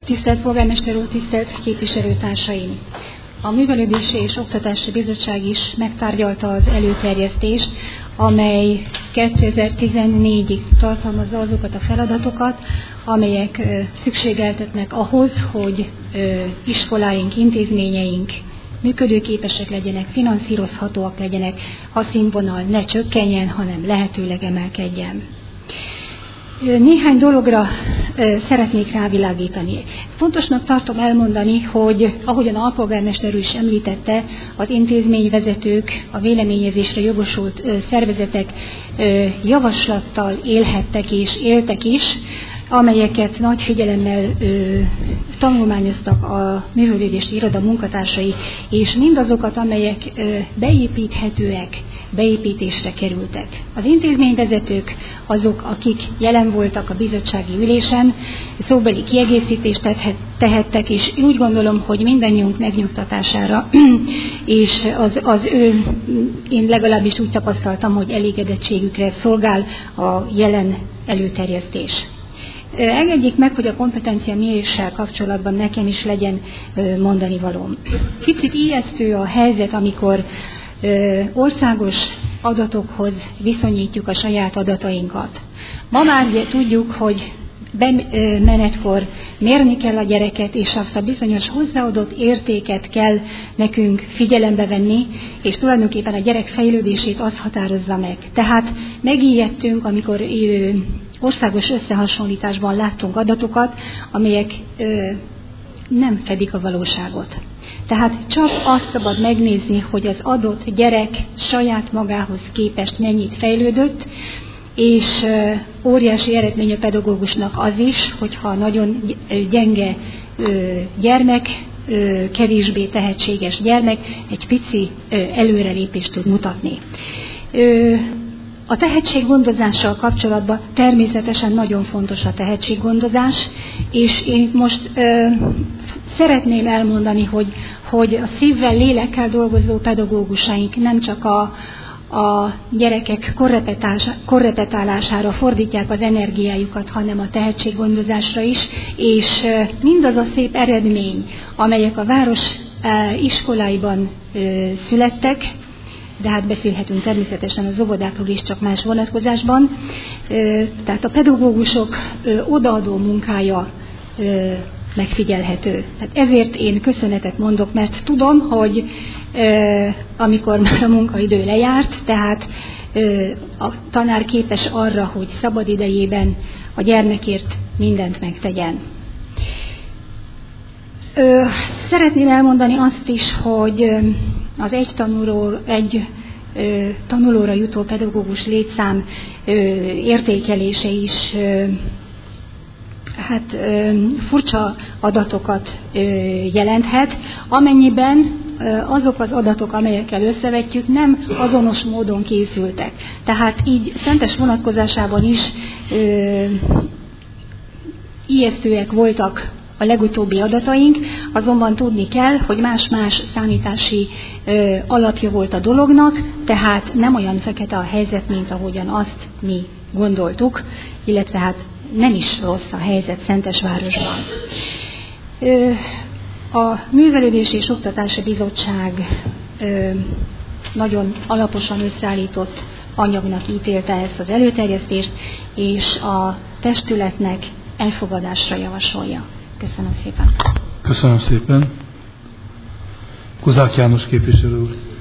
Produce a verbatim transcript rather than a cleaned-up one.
Tisztelt Polgármester úr, tisztelt képviselőtársaim! A Művelődési és Oktatási Bizottság is megtárgyalta az előterjesztést, amely kétezer-tizennégyig tartalmazza azokat a feladatokat, amelyek szükségeltetnek ahhoz, hogy iskoláink, intézményeink működőképesek legyenek, finanszírozhatóak legyenek, a színvonal ne csökkenjen, hanem lehetőleg emelkedjen. Néhány dologra szeretnék rávilágítani. Fontosnak tartom elmondani, hogy ahogyan a alpolgármester úr is említette, az intézményvezetők, a véleményezésre jogosult szervezetek javaslattal élhettek és éltek is, amelyeket nagy figyelemmel ö, tanulmányoztak a művelődési iroda munkatársai, és mindazokat, amelyek ö, beépíthetőek, beépítésre kerültek. Az intézményvezetők azok, akik jelen voltak a bizottsági ülésen, szóbeli kiegészítést tehettek, és úgy gondolom, hogy mindannyiunk megnyugtatására, és az, az ő, én legalábbis úgy tapasztaltam, hogy elégedettségükre szolgál a jelen előterjesztés. Engedjék meg, hogy a kompetencia méréssel kapcsolatban nekem is legyen mondani valóm. Picit ijesztő a helyzet, amikor országos adatokhoz viszonyítjuk a saját adatainkat. Ma már ugye tudjuk, hogy bemenetkor mérni kell a gyereket, és azt a bizonyos hozzáadott értéket kell nekünk figyelembe venni, és tulajdonképpen a gyerek fejlődését az határozza meg. Tehát megijedtünk, amikor országos összehasonlításban láttunk adatokat, amelyek ö, nem fedik a valóságot. Tehát csak azt szabad megnézni, hogy az adott gyerek saját magához képest mennyit fejlődött, és ö, óriási eredmény a pedagógusnak az is, hogyha nagyon gyenge ö, gyermek, ö, kevésbé tehetséges gyermek egy pici ö, előrelépést tud mutatni. Ö, A tehetséggondozással kapcsolatban természetesen nagyon fontos a tehetséggondozás, és én most ö, szeretném elmondani, hogy, hogy a szívvel, lélekkel dolgozó pedagógusaink nem csak a, a gyerekek korrepetálására fordítják az energiájukat, hanem a tehetséggondozásra is, és ö, mindaz a szép eredmény, amelyek a város ö, iskoláiban ö, születtek, de hát beszélhetünk természetesen az óvodákról is, csak más vonatkozásban. Tehát a pedagógusok odaadó munkája megfigyelhető. Tehát ezért én köszönetet mondok, mert tudom, hogy amikor már a munkaidő lejárt, tehát a tanár képes arra, hogy szabad idejében a gyermekért mindent megtegyen. Szeretném elmondani azt is, hogy az egy tanulóra, egy ö, tanulóra jutó pedagógus létszám ö, értékelése is ö, hát ö, furcsa adatokat ö, jelenthet, amennyiben ö, azok az adatok, amelyekkel összevetjük, nem azonos módon készültek. Tehát így szentes vonatkozásában is ö, ijesztőek voltak a legutóbbi adataink, azonban tudni kell, hogy más-más számítási ö, alapja volt a dolognak, tehát nem olyan fekete a helyzet, mint ahogyan azt mi gondoltuk, illetve hát nem is rossz a helyzet Szentesvárosban. Ö, a Művelődési és Oktatási Bizottság ö, nagyon alaposan összeállított anyagnak ítélte ezt az előterjesztést, és a testületnek elfogadásra javasolja. Köszönöm szépen. Köszönöm szépen. Kozák János képviselő úr.